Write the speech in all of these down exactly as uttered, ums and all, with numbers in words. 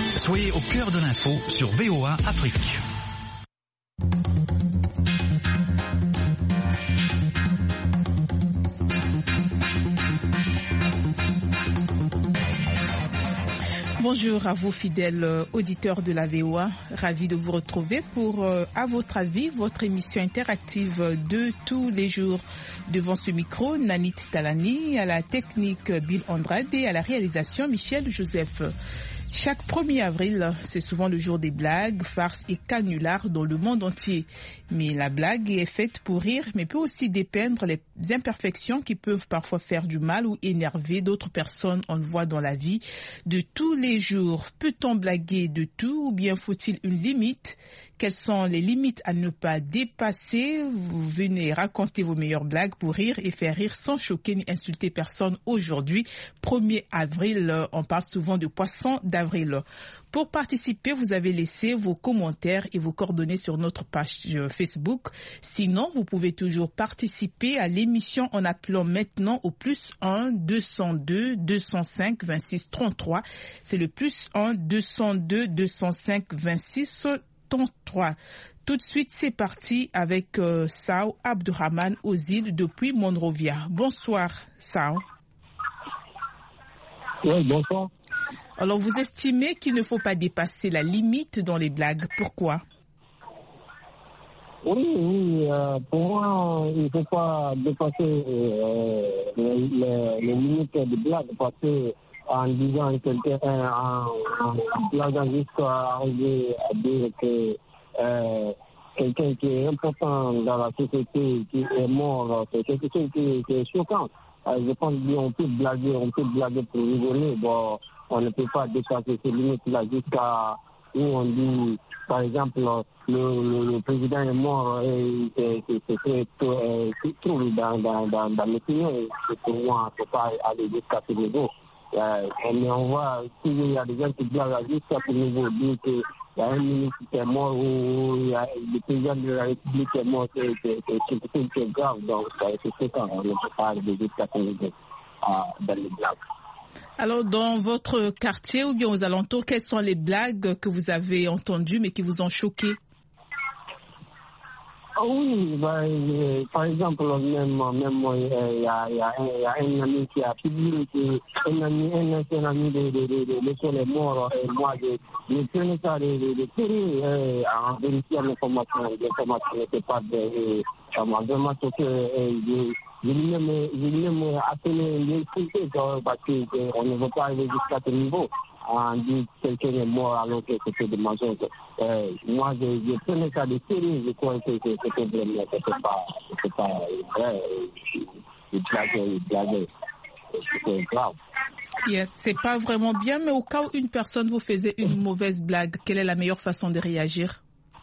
Soyez au cœur de l'info sur V O A Afrique. Bonjour à vous fidèles auditeurs de la V O A, ravi de vous retrouver pour, euh, à votre avis, votre émission interactive de tous les jours. Devant ce micro, Nanit Talani, à la technique Bill Andrade et à la réalisation Michel Joseph. Chaque premier avril, c'est souvent le jour des blagues, farces et canulars dans le monde entier. Mais la blague est faite pour rire, mais peut aussi dépeindre les imperfections qui peuvent parfois faire du mal ou énerver d'autres personnes. On le voit dans la vie de tous les jours. Peut-on blaguer de tout ou bien faut-il une limite ? Quelles sont les limites à ne pas dépasser ? Vous venez raconter vos meilleures blagues pour rire et faire rire sans choquer ni insulter personne aujourd'hui. premier avril, on parle souvent de poisson d'avril. Pour participer, vous avez laissé vos commentaires et vos coordonnées sur notre page Facebook. Sinon, vous pouvez toujours participer à l'émission en appelant maintenant au plus un deux cent deux deux cent cinq vingt-six trente-trois. C'est le plus un deux cent deux deux cent cinq vingt-six trente-trois. Tout de suite, c'est parti avec euh, Sao Abdurrahman Ozil depuis Monrovia. Bonsoir, Sao. Oui, bonsoir. Alors, vous estimez qu'il ne faut pas dépasser la limite dans les blagues. Pourquoi? Oui, oui. Euh, pour moi, il ne faut pas dépasser euh, les, les, les limites de blagues parce que en disant quelqu'un, en, en blaguant jusqu'à arriver à dire que euh, quelqu'un qui est important dans la société, qui est mort, c'est quelque chose qui, qui est choquant. Euh, je pense qu'on peut blaguer, on peut blaguer pour rigoler. Bon, on ne peut pas dépasser ces limites-là jusqu'à où on dit, par exemple, le, le, le président est mort et c'est très trop dans, dans, dans, dans l'opinion. Pour moi, il ne faut pas aller jusqu'à ce niveau. Euh, mais on voit, s'il y a des gens qui blaguent jusqu'à ce niveau, dire qu'il y a un ministre qui est mort ou il y a le président de la République qui est mort, c'est quelque chose qui est grave. Donc, c'est ce qu'on on ne peut pas aller jusqu'à ce niveau euh, dans les blagues. Alors, dans votre quartier ou bien aux alentours, quelles sont les blagues que vous avez entendues mais qui vous ont choqué? Ah oui, bah, euh, par exemple, même, même il euh, y, a, y, a, y a un ami qui a publié un ami, un ancien ami de, de, de, de l'école est mort, et moi, je, je prenais ça de, de, de série, euh, en vérifiant l'information, l'information n'était pas de, ça m'a vraiment choqué, euh, je, je lui même, je lui même appelé l'insulter parce qu'on ne veut pas aller jusqu'à ce niveau. On dit que quelqu'un est mort alors que c'était des mensonges. Euh, moi, je, je prenais ça de sérieux, je crois que c'était vraiment, c'était pas, c'était pas vrai, il blaguait, il blaguait, c'était grave. Yes, c'est pas vraiment bien, mais au cas où une personne vous faisait une mauvaise blague, quelle est la meilleure façon de réagir?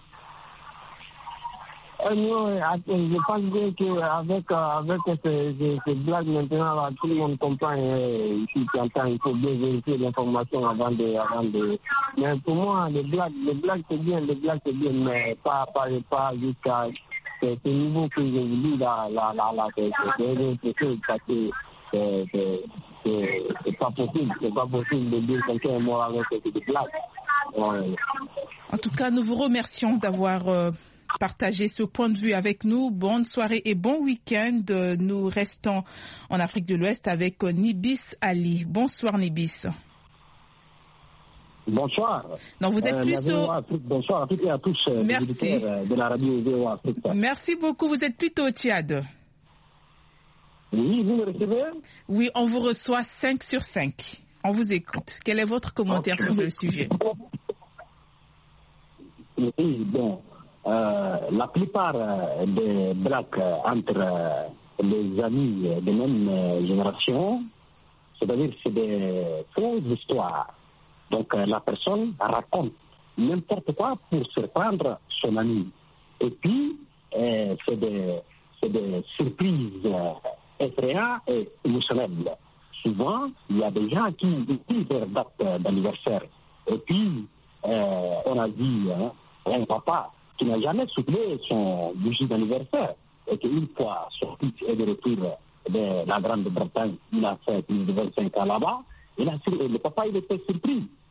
Euh, non, je pense bien qu'avec avec ces, ces, ces blagues maintenant, là, tout le monde comprend. Euh, ici, il faut bien vérifier l'information avant de, avant de. Mais pour moi, les blagues, les blagues c'est bien, les blagues c'est bien, mais pas, pas, pas jusqu'à ce, ce niveau que je vous dis là, là, là, là, c'est c'est c'est parce que c'est c'est c'est pas possible, c'est pas possible de dire que quelqu'un est mort avec des blagues. Ouais. En tout cas, nous vous remercions d'avoir euh, partagé ce point de vue avec nous. Bonne soirée et bon week-end. Nous restons en Afrique de l'Ouest avec Nibis Ali. Bonsoir Nibis. Bonsoir. Non, vous êtes euh, plutôt... Bonsoir à toutes et à tous. Merci. De la radio V O A Afrique. Merci beaucoup. Vous êtes plutôt au Tchad. Oui, vous me recevez? Oui, on vous reçoit cinq sur cinq. On vous écoute. Quel est votre commentaire sur ce sujet? Oui, bon, euh, la plupart des blagues entre les amis de même génération, c'est-à-dire c'est des fausses histoires. Donc la personne raconte n'importe quoi pour surprendre son ami. Et puis, euh, c'est des, c'est des surprises effrayantes et émotionnelles. Souvent, il y a des gens qui utilisent leur date d'anniversaire. Et puis, euh, on a dit, hein, un papa qui n'a jamais soufflé son bougie d'anniversaire. Et qu'une fois sorti et de retour de la Grande-Bretagne, il a fait plus de vingt-cinq ans là-bas. Il a, le papa, il était surpris.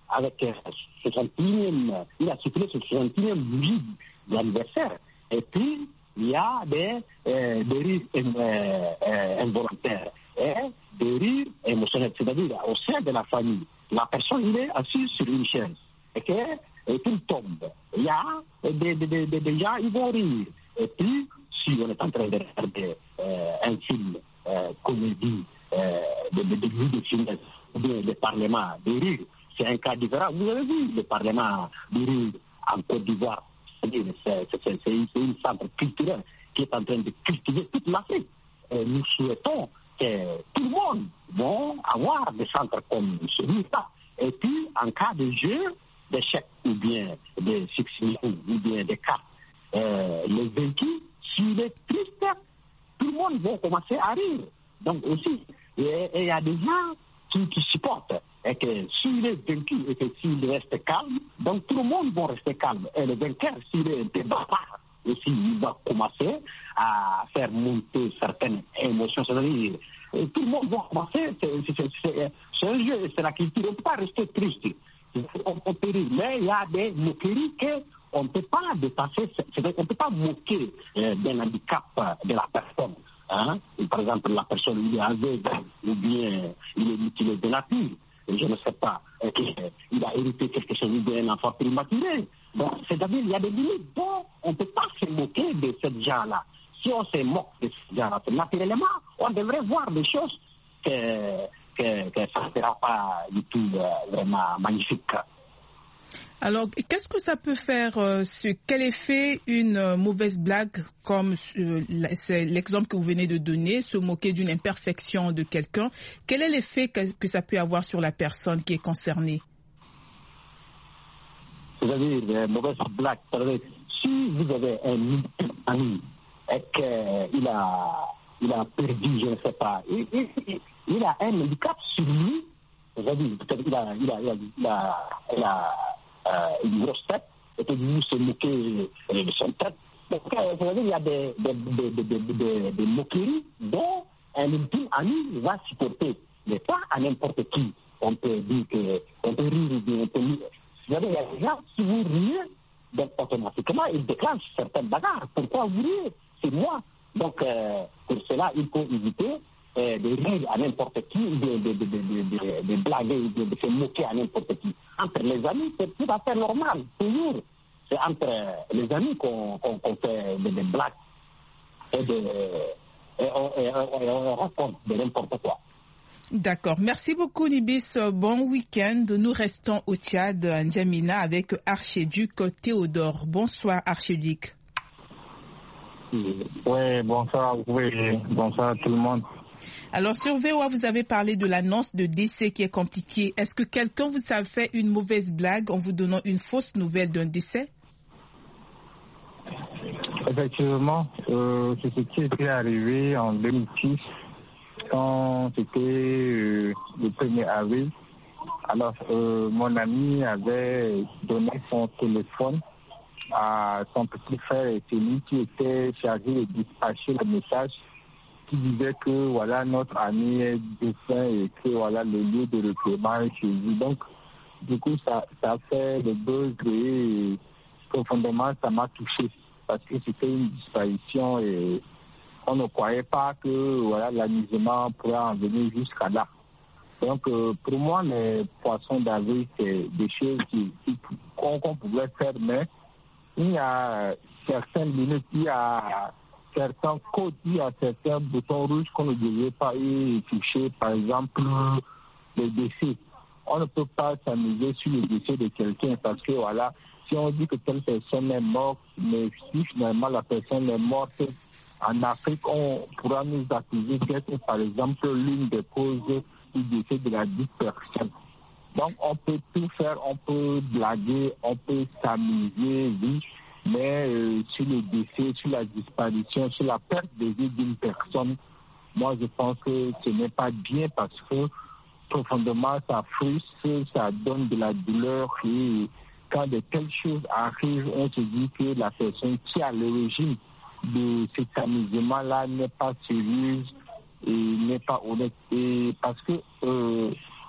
avec soixante-et-unième, il a soufflé ce soixante-et-unième bougie de l'anniversaire. Et puis, il y a des, euh, des rires euh, euh, involontaires et des rires émotionnels. C'est-à-dire, au sein de la famille, la personne, il est assis sur une chaise et qu'il tombe. Il y a des, des, des, des gens, ils vont rire. Et puis, si on est en train de regarder euh, un film, euh, comédie, euh, de, de, de, de, de finesse, ou bien le Parlement de rire, c'est un cas différent. Vous avez vu le Parlement de rire en Côte d'Ivoire. C'est, c'est, c'est, c'est une centre culturel qui est en train de cultiver toute l'Afrique. Et nous souhaitons que tout le monde va avoir des centres comme celui-là. Et puis, en cas de jeu, d'échecs ou bien de succès ou bien de cartes, euh, les vaincus, s'il est triste, tout le monde va commencer à rire. Donc aussi, il y a des gens qui, qui supportent. Et que s'il est vaincu et que s'il reste calme, donc tout le monde va rester calme. Et le vainqueur, s'il est un peu bavard, aussi, il va commencer à faire monter certaines émotions. C'est-à-dire, tout le monde va commencer, c'est, c'est, c'est, c'est un jeu, c'est la culture. On ne peut pas rester triste. On, on peut rire. Mais il y a des moqueries qu'on ne peut pas dépasser. C'est-à-dire qu'on ne peut pas moquer euh, d'un handicap de la personne. Hein? Par exemple, la personne il est aveugle ou bien il est mutilé de nature. Je ne sais pas, euh, il a hérité quelque chose d'un enfant prématuré. Donc, c'est-à-dire qu'il y a des limites dont on ne peut pas se moquer de ces gens-là. Si on se moque de ces gens-là, naturellement, on devrait voir des choses que, que, que ça ne sera pas du tout euh, vraiment magnifique. Alors, qu'est-ce que ça peut faire euh, ce, quel effet une euh, mauvaise blague, comme euh, c'est l'exemple que vous venez de donner, se moquer d'une imperfection de quelqu'un, quel est l'effet que, que ça peut avoir sur la personne qui est concernée? C'est-à-dire, euh, mauvaise blague, c'est-à-dire, si vous avez un ami et qu'il a, il a perdu, je ne sais pas, il, il, il a un handicap sur lui, c'est-à-dire, peut-être il a, il a, il a, il a, il a Euh, une grosse tête, et que vous se moquez de son tête. Donc, euh, vous savez, il y a des, des, des, des, des, des, des moqueries dont un intime ami va supporter, mais pas à n'importe qui. On peut dire qu'on peut rire, on peut rire. Vous savez, il y a des gens, si vous riez, donc automatiquement, ils déclenchent certaines bagarres. Pourquoi vous riez? C'est moi. Donc, euh, pour cela, il faut éviter Euh, de rire à n'importe qui, de, de, de, de, de, de blaguer, de, de se moquer à n'importe qui. Entre les amis, c'est tout à fait normal, toujours. C'est entre les amis qu'on, qu'on, qu'on fait des, des blagues et, de, et, on, et, on, et on raconte de n'importe quoi. D'accord. Merci beaucoup, Nibis. Bon week-end. Nous restons au Tchad, à N'Djamena, avec Archiduc Théodore. Bonsoir, Archiduc. Oui, bonsoir. Oui, bonsoir à tout le monde. Alors, sur V O A, vous avez parlé de l'annonce de décès qui est compliquée. Est-ce que quelqu'un vous a fait une mauvaise blague en vous donnant une fausse nouvelle d'un décès? Effectivement, euh, c'est ce qui était arrivé en deux mille six, quand c'était euh, le premier avril. Alors, euh, mon ami avait donné son téléphone à son petit frère et celui qui était chargé de dispatcher le message, qui disait que voilà, notre ami est défunt et que voilà, le lieu de recueillement est chez lui. Donc, du coup, ça, ça fait le buzz et profondément, ça m'a touché parce que c'était une disparition et on ne croyait pas que voilà, l'amusement pourrait en venir jusqu'à là. Donc, euh, pour moi, les poissons d'avril, c'est des choses qui, qui, qu'on, qu'on pouvait faire, mais il y a certaines limites, il y a certains codes, il y a certains boutons rouges qu'on ne devait pas y toucher. Par exemple, le décès. On ne peut pas s'amuser sur le décès de quelqu'un parce que voilà, si on dit que telle personne est morte, mais si finalement la personne est morte, en Afrique, on pourra nous accuser d'être par exemple l'une des causes du décès de la dite personne. Donc on peut tout faire, on peut blaguer, on peut s'amuser, oui. Mais euh, sur le décès, sur la disparition, sur la perte de vie d'une personne, moi je pense que ce n'est pas bien parce que profondément ça frustre, ça donne de la douleur et quand de telles choses arrivent, on se dit que la personne qui est à l'origine de cet amusement-là n'est pas sérieuse et n'est pas honnête. Et parce que euh,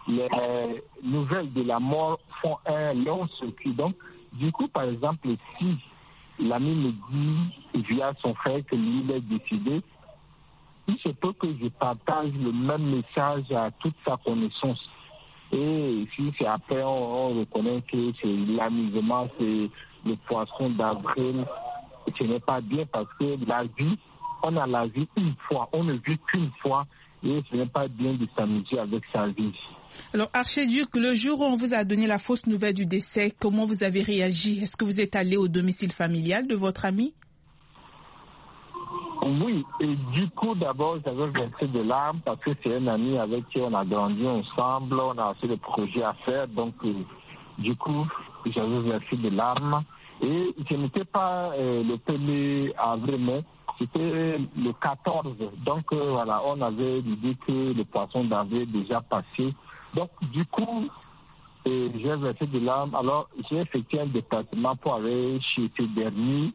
les nouvelles de la mort font un long circuit. Donc, du coup, par exemple, si l'ami me dit via son frère que lui, il est décédé, il se peut que je partage le même message à toute sa connaissance. Et si c'est après, on, on reconnaît que c'est l'amusement, c'est le poisson d'avril, ce n'est pas bien parce que la vie, on a la vie une fois, on ne vit qu'une fois et ce n'est pas bien de s'amuser avec sa vie. Alors, archiduc, le jour où on vous a donné la fausse nouvelle du décès, comment vous avez réagi? Est-ce que vous êtes allé au domicile familial de votre ami? Oui, et du coup, d'abord, j'avais versé de larmes parce que c'est un ami avec qui on a grandi ensemble, on a assez de projets à faire, donc euh, du coup, j'avais versé de larmes. Et ce n'était pas euh, le premier avril, mais c'était le quatorze. Donc euh, voilà, on avait l'idée que le poisson d'avril est déjà passé. Donc du coup, euh, j'ai versé de larmes. Alors j'ai effectué un déplacement pour aller chez ce dernier.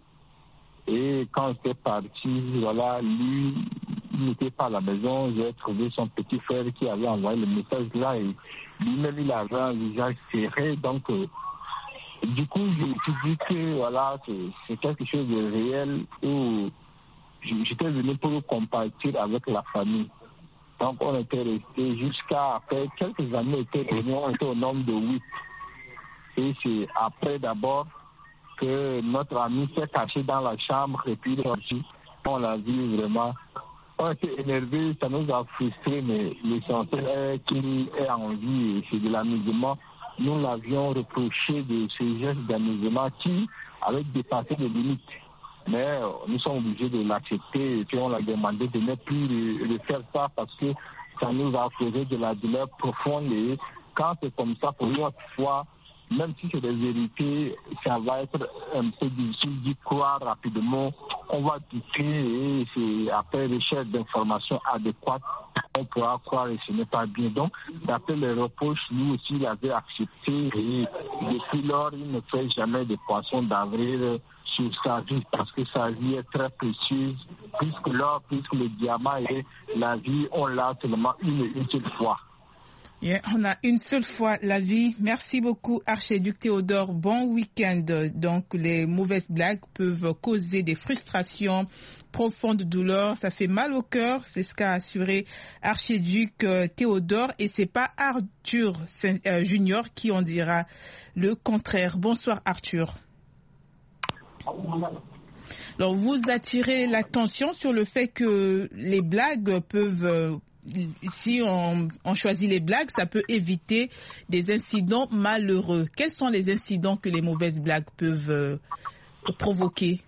Et quand j'étais parti, voilà, lui, il n'était pas à la maison. J'ai trouvé son petit frère qui avait envoyé le message là et lui-même il avait un visage serré. Donc euh, du coup, je me suis dit que voilà, c'est, c'est quelque chose de réel où j'étais venu pour compatir avec la famille. Donc on était resté jusqu'à après quelques années, on était venus, on était au nombre de huit. Et c'est après d'abord que notre ami s'est caché dans la chambre et puis on l'a vu vraiment. On était énervés, ça nous a frustrés, mais l'essentiel est qu'il est en vie et c'est de l'amusement. Nous l'avions reproché de ce geste d'amusement qui avait dépassé les limites. Mais nous sommes obligés de l'accepter et puis on l'a demandé de ne plus le, le faire ça parce que ça nous a causé de la douleur profonde. Et quand c'est comme ça, pour une autre fois, même si c'est des vérités, ça va être un peu difficile d'y croire rapidement. On va douter et c'est après recherche d'informations adéquates, on pourra croire et ce n'est pas bien. Donc, d'après les reproches, lui aussi, il avait accepté et depuis lors, il ne fait jamais de poisson d'avril sur sa vie parce que sa vie est très précieuse. Puisque l'or, puisque le diamant et la vie, on l'a seulement une et une seule fois. Yeah, on a une seule fois la vie. Merci beaucoup, archiduc Théodore. Bon week-end. Donc, les mauvaises blagues peuvent causer des frustrations, profondes douleurs. Ça fait mal au cœur. C'est ce qu'a assuré archiduc Théodore. Et c'est pas Arthur Junior qui en dira le contraire. Bonsoir, Arthur. Alors, vous attirez l'attention sur le fait que les blagues peuvent... Si on, on choisit les blagues, ça peut éviter des incidents malheureux. Quels sont les incidents que les mauvaises blagues peuvent euh, provoquer?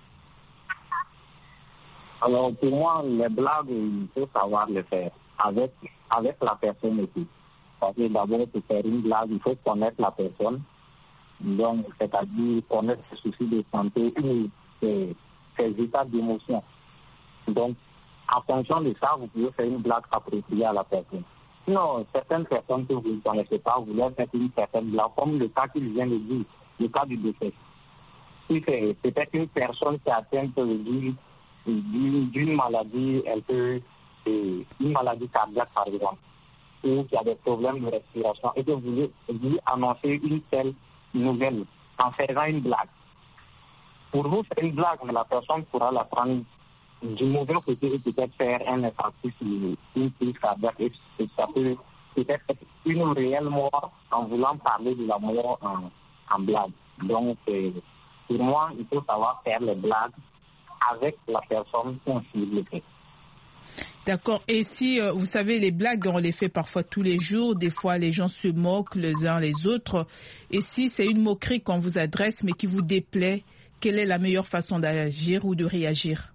Alors, pour moi, les blagues, il faut savoir les faire avec, avec la personne aussi. Parce que d'abord, pour faire une blague, il faut connaître la personne. Donc, c'est-à-dire connaître ses soucis de santé ou ses, ses états d'émotion. Donc, en fonction de ça, vous pouvez faire une blague appropriée à la personne. Sinon, certaines personnes que vous ne connaissez pas, vous leur faites une certaine blague, comme le cas qu'il vient de dire, le cas du décès. Si c'est peut-être une personne qui est atteinte d'une, d'une maladie, elle peut, une maladie cardiaque par exemple, ou qui a des problèmes de respiration, et que vous lui annoncez une telle nouvelle en faisant une blague. Pour vous, c'est une blague, mais la personne pourra la prendre du mauvais côté et peut-être faire un infarctus, une crise cardiaque, et ça peut peut-être être une réelle mort en voulant parler de la mort en, en blague. Donc, euh, pour moi, il faut savoir faire les blagues avec la personne qu'on le fait. D'accord. Et si, euh, vous savez, les blagues, on les fait parfois tous les jours. Des fois, les gens se moquent les uns les autres. Et si c'est une moquerie qu'on vous adresse, mais qui vous déplaît, quelle est la meilleure façon d'agir ou de réagir?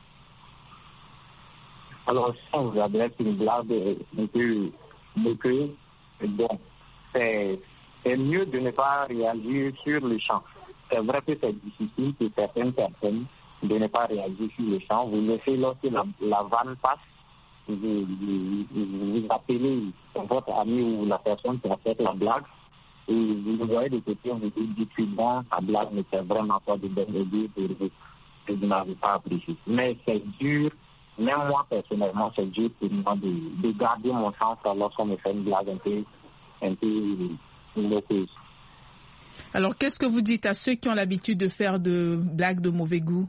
Alors, si on vous adresse une blague un peu moqueuse, bon, c'est, c'est mieux de ne pas réagir sur le champ. C'est vrai que c'est difficile pour certaines personnes de ne pas réagir sur le champ. Vous laissez lorsque la, la vanne passe, vous, vous, vous appelez votre ami ou la personne qui a fait la blague, et vous le voyez de côté, vous dites, dites bon, la blague ne fait vraiment pas de bonne idée pour vous, et vous n'avez pas apprécié. Mais c'est dur. Même moi, personnellement, c'est dur pour moi de, de garder mon sang lorsqu'on me fait une blague un peu un peu moqueuse. Alors, qu'est-ce que vous dites à ceux qui ont l'habitude de faire de blagues de mauvais goût?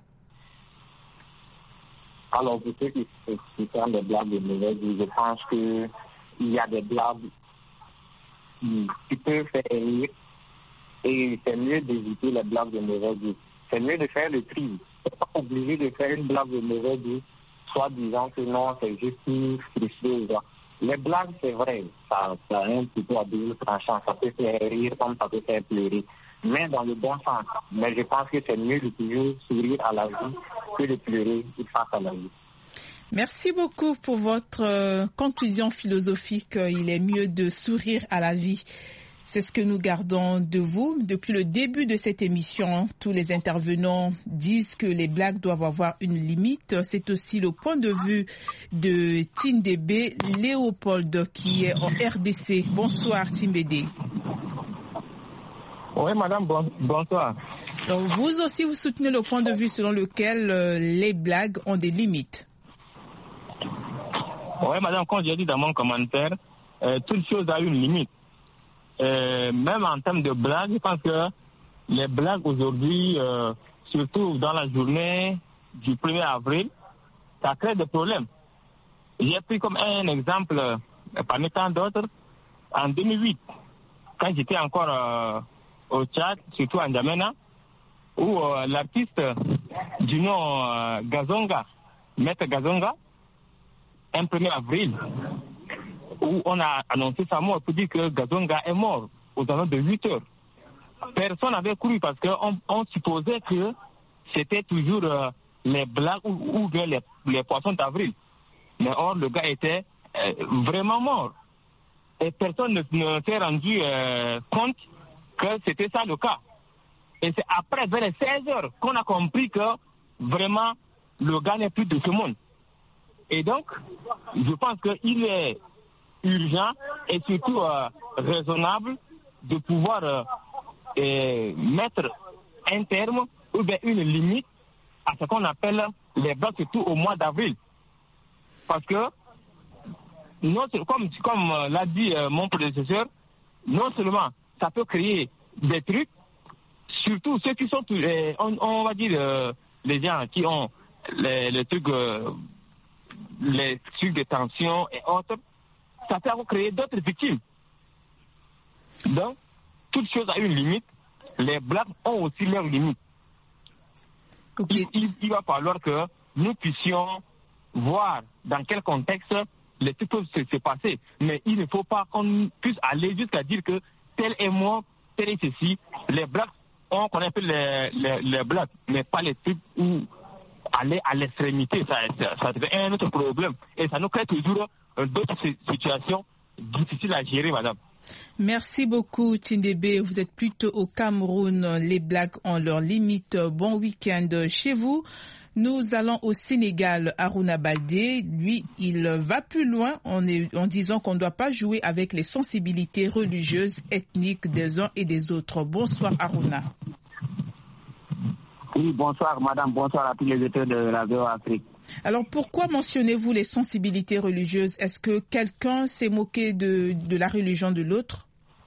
Alors, pour ceux qui, qui font des blagues de mauvais goût, je pense qu'il y a des blagues qui, qui peuvent faire rire et c'est mieux d'éviter les blagues de mauvais goût. C'est mieux de faire le tri. C'est pas obligé de faire une blague de mauvais goût, soit disant que non, c'est juste une frustrer. Les blagues, c'est vrai, ça, ça a un petit peu à double tranchant. Ça peut faire rire comme ça peut faire pleurer. Mais dans le bon sens. Mais je pense que c'est mieux de toujours sourire à la vie que de pleurer face à la vie. Merci beaucoup pour votre euh, conclusion philosophique. Il est mieux de sourire à la vie. C'est ce que nous gardons de vous. Depuis le début de cette émission, tous les intervenants disent que les blagues doivent avoir une limite. C'est aussi le point de vue de Tindébé Léopold qui est en R D C. Bonsoir Tindébé. Oui, madame, bon, bonsoir. Donc, vous aussi, vous soutenez le point de vue selon lequel euh, les blagues ont des limites. Oui, madame, comme j'ai dit dans mon commentaire, euh, toute chose a une limite. Euh, même en termes de blagues, je pense que les blagues aujourd'hui, euh, surtout dans la journée du premier avril, ça crée des problèmes. J'ai pris comme un exemple, euh, parmi tant d'autres, en deux mille huit, quand j'étais encore euh, au Tchad, surtout en N'Djamena, où euh, l'artiste du nom euh, Gazonga, Maître Gazonga, un premier avril, où on a annoncé sa mort pour dire que Gazonga est mort aux alentours de huit heures. Personne n'avait cru parce qu'on on supposait que c'était toujours euh, les blagues ou, ou bien les, les poissons d'avril. Mais or, le gars était euh, vraiment mort. Et personne ne, ne s'est rendu euh, compte que c'était ça le cas. Et c'est après, vers les seize heures, qu'on a compris que vraiment, le gars n'est plus de ce monde. Et donc, je pense qu'il est urgent et surtout euh, raisonnable de pouvoir euh, euh, mettre un terme ou bien une limite à ce qu'on appelle les blagues, surtout au mois d'avril. Parce que, non, comme, comme euh, l'a dit euh, mon prédécesseur, non seulement ça peut créer des trucs, surtout ceux qui sont, euh, on, on va dire, euh, les gens qui ont les, les trucs, euh, les trucs de tension et autres, ça peut créer d'autres victimes. Donc, toute chose a une limite. Les blagues ont aussi leurs limites. Okay. Il, il, il va falloir que nous puissions voir dans quel contexte les trucs peuvent se, se passer. Mais il ne faut pas qu'on puisse aller jusqu'à dire que tel est moi, tel est ceci. Les blagues, on connaît un peu les, les, les blagues, mais pas les trucs où aller à l'extrémité, ça, ça, ça devient un autre problème. Et ça nous crée toujours d'autres situations difficiles à gérer, madame. Merci beaucoup, Tindébé. Vous êtes plutôt au Cameroun. Les blagues ont leurs limites. Bon week-end chez vous. Nous allons au Sénégal. Harouna Baldé, lui, il va plus loin en, en disant qu'on ne doit pas jouer avec les sensibilités religieuses, ethniques des uns et des autres. Bonsoir, Harouna. Oui, bonsoir, madame. Bonsoir à tous les auditeurs de la V O A Afrique. Alors, pourquoi mentionnez-vous les sensibilités religieuses? Est-ce que quelqu'un s'est moqué de, de la religion de l'autre?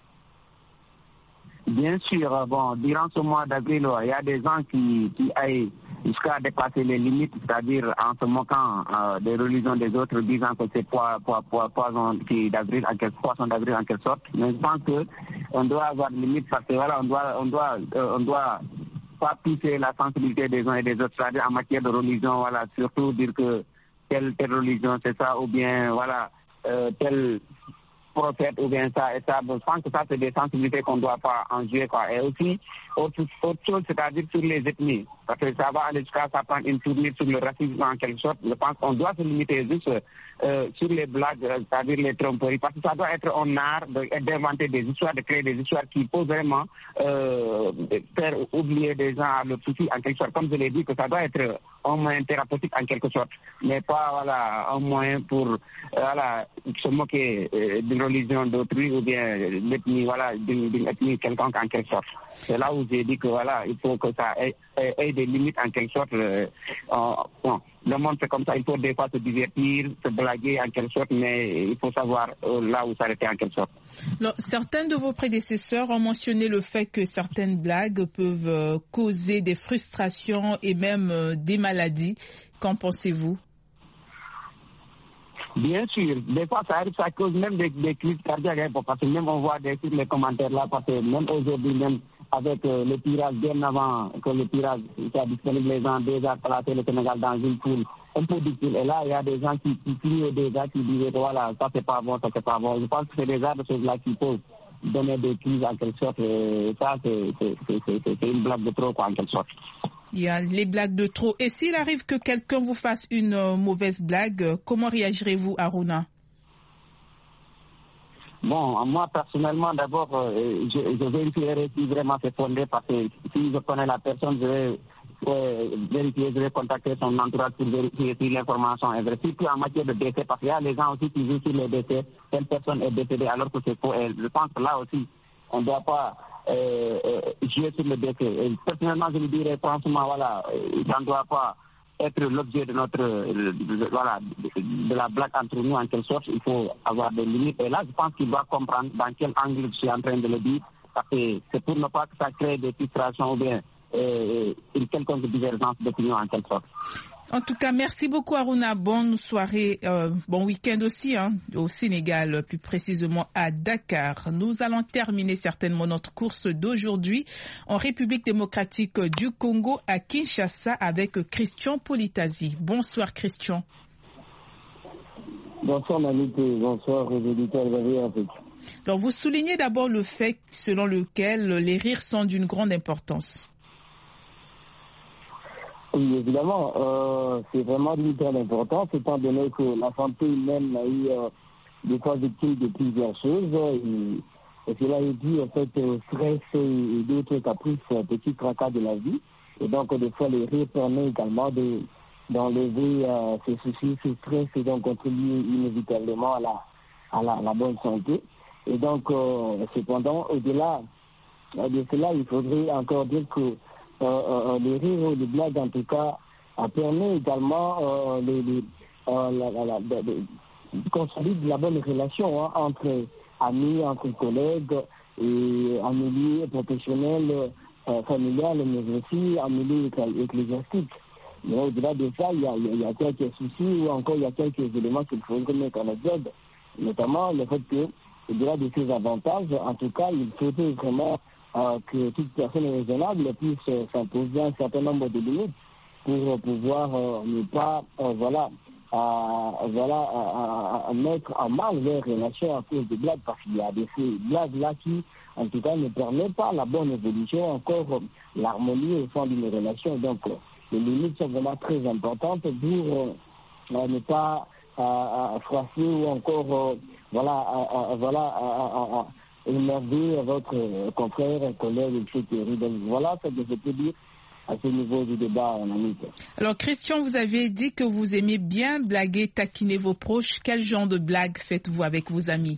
Bien sûr, bon, durant ce mois d'avril, il y a des gens qui, qui aillent jusqu'à dépasser les limites, c'est-à-dire en se moquant euh, des religions des autres, disant que c'est poison po, po, po, d'avril, en quelque, poisson d'avril en quelque sorte. Mais je pense qu'on doit avoir des limites parce que voilà, on doit, on doit, euh, on doit pas pousser la sensibilité des uns et des autres, c'est-à-dire en matière de religion, voilà, surtout dire que telle, telle religion c'est ça, ou bien voilà, euh, tel prophète ou bien ça et ça. Je pense que ça c'est des sensibilités qu'on ne doit pas en jouer, quoi. Et aussi autre, autre chose, c'est-à-dire sur les ethnies, parce que ça va aller jusqu'à ça prendre une tournure sur le racisme en quelque sorte. Je pense qu'on doit se limiter juste euh, sur les blagues, c'est-à-dire les tromperies, parce que ça doit être un art d'inventer des histoires, de créer des histoires qui peuvent vraiment euh, faire oublier des gens à leur souci en quelque sorte. Comme je l'ai dit, que ça doit être un moyen thérapeutique en quelque sorte, mais pas voilà un moyen pour euh, voilà se moquer euh, d'une religion d'autrui ou bien l'ethnie, voilà, d'une ethnie quelconque en quelque sorte. C'est là où j'ai dit que voilà, il faut que ça ait, ait des limites en quelque sorte. Euh, euh, bon. le monde c'est comme ça, il faut des fois se divertir, se blaguer en quelque sorte, mais il faut savoir euh, là où s'arrêter en quelque sorte. Alors, certains de vos prédécesseurs ont mentionné le fait que certaines blagues peuvent euh, causer des frustrations et même euh, des maladies. Qu'en pensez-vous? Bien sûr, des fois ça arrive, ça cause même des, des crises cardiaques, parce que même on voit des sur les commentaires là, parce que même aujourd'hui, même avec euh, le tirage bien avant que le tirage soit disponible, les gens déjà placé le Sénégal dans une poule un peu difficile. Et là, il y a des gens qui, qui crient déjà, qui disent voilà, ça c'est pas bon, ça c'est pas bon. Je pense que c'est déjà des choses là qui peuvent donner des crises en quelque sorte. Et ça, c'est, c'est, c'est, c'est, c'est une blague de trop, quoi, en quelque sorte. Il y a les blagues de trop. Et s'il arrive que quelqu'un vous fasse une euh, mauvaise blague, euh, comment réagirez-vous, Aruna? Bon, moi personnellement, d'abord, euh, je, je vérifierai si vraiment c'est fondé, parce que si je connais la personne, je vais euh, vérifier, je vais contacter son entourage pour vérifier si l'information est vraie. Surtout en matière de décès, parce qu'il y a les gens aussi qui jouent sur les décès, telle personne est décédée alors que c'est faux. Et je pense que là aussi, on ne doit pas euh, euh, jouer sur le décès. Et personnellement, je me dirais franchement, voilà, ça ne doit pas être l'objet de notre de, de, voilà de, de la blague entre nous en quelque sorte. Il faut avoir des limites, et là je pense qu'il doit comprendre dans quel angle je suis en train de le dire, parce que c'est pour ne pas que ça crée des frustrations ou bien euh, une quelconque divergence d'opinion en quelque sorte. En tout cas, merci beaucoup Aruna. Bonne soirée, euh, bon week-end aussi hein, au Sénégal, plus précisément à Dakar. Nous allons terminer certainement notre course d'aujourd'hui en République démocratique du Congo à Kinshasa avec Christian Politasi. Bonsoir Christian. Bonsoir Mamité, bonsoir aux auditeurs de la Afrique. Alors vous soulignez d'abord le fait selon lequel les rires sont d'une grande importance. Oui, évidemment, euh, c'est vraiment d'une grande importance, étant donné que la santé humaine a eu euh, des fois victime de plusieurs choses. Et, et cela est dû en fait au stress et d'autres caprices, petits tracas de la vie. Et donc, des fois, les rires permettent également de, d'enlever euh, ces soucis, ce stress, et donc contribuer inévitablement à la, à la, la bonne santé. Et donc, euh, cependant, au-delà de cela, il faudrait encore dire que Euh, euh, les rires ou les blagues, en tout cas, euh, permet également euh, les, les, euh, la, la, la, de, de, de consolider la bonne relation hein, entre amis, entre collègues, et en milieu professionnel, euh, familial, mais aussi en milieu ecclésiastique. Mais au-delà de ça, il y a, il y a quelques soucis ou encore il y a quelques éléments qu'il faut remettre en exergue, notamment le fait que, au-delà de ces avantages, en tout cas, il faudrait vraiment Euh, que toute personne raisonnable puisse euh, s'imposer un certain nombre de limites pour euh, pouvoir euh, ne pas euh, voilà, euh, voilà, euh, euh, mettre en mal les relations à cause de blagues, parce qu'il y a des blagues-là qui, en tout cas, ne permettent pas la bonne évolution, encore euh, l'harmonie au sein d'une relation. Donc, euh, les limites sont vraiment très importantes pour euh, ne pas euh, froisser ou encore, euh, voilà, euh, euh, voilà, euh, euh, euh, énerver votre confrère, collègue, et cetera. Donc voilà ce que je peux dire à ce niveau du débat en amitié. Alors Christian, vous avez dit que vous aimez bien blaguer, taquiner vos proches. Quel genre de blague faites-vous avec vos amis?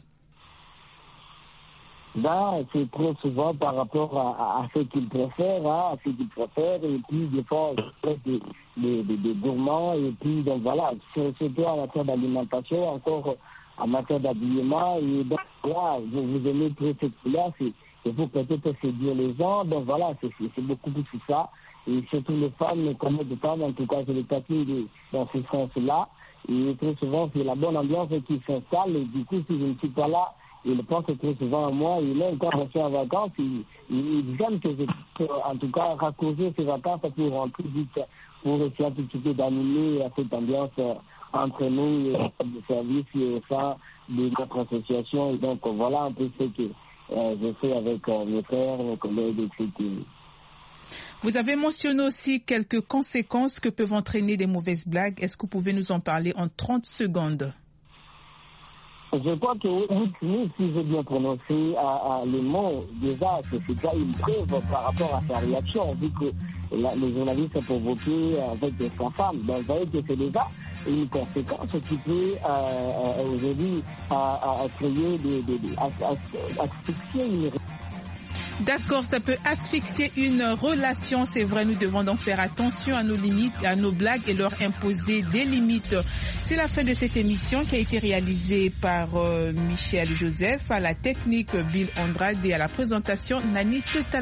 Ben, c'est trop souvent par rapport à, à, à ce qu'ils préfèrent, hein, à ce qu'ils préfèrent, et puis des fois des, des, des, des gourmands, et puis donc voilà, surtout en matière d'alimentation, encore en matière d'habillement, et donc voilà, vous, vous aimez trop cette couleur, c'est pour peut-être séduire les gens, donc voilà, c'est beaucoup plus que ça, et surtout les femmes, comme les femmes, en tout cas, je les taquine dans ce sens-là, et très souvent, c'est la bonne ambiance qui s'installe, et du coup, si je ne suis pas là, ils pensent très souvent à moi, et même quand je suis en vacances, ils, ils aiment que je, en tout cas, raccourcir ces vacances pour rentrer vite, pour essayer un petit peu d'animer cette ambiance entre nous, le service et au sein de notre association. Et donc, voilà un peu ce que euh, je fais avec euh, mes frères, mes collègues, et cetera. Vous avez mentionné aussi quelques conséquences que peuvent entraîner des mauvaises blagues. Est-ce que vous pouvez nous en parler en trente secondes? Je crois que oui, si j'ai bien prononcé à, à, les mots, déjà, c'est déjà une preuve par rapport à sa réaction, vu que la, les journalistes ont provoqué avec sa femme. Donc, vous voyez que c'est déjà une conséquence qui peut euh, aujourd'hui à, à créer des, des, des, à, à, à fixer une. D'accord, ça peut asphyxier une relation, c'est vrai, nous devons donc faire attention à nos limites, à nos blagues et leur imposer des limites. C'est la fin de cette émission qui a été réalisée par euh, Michel Joseph, à la technique Bill Andrade et à la présentation Nani Total.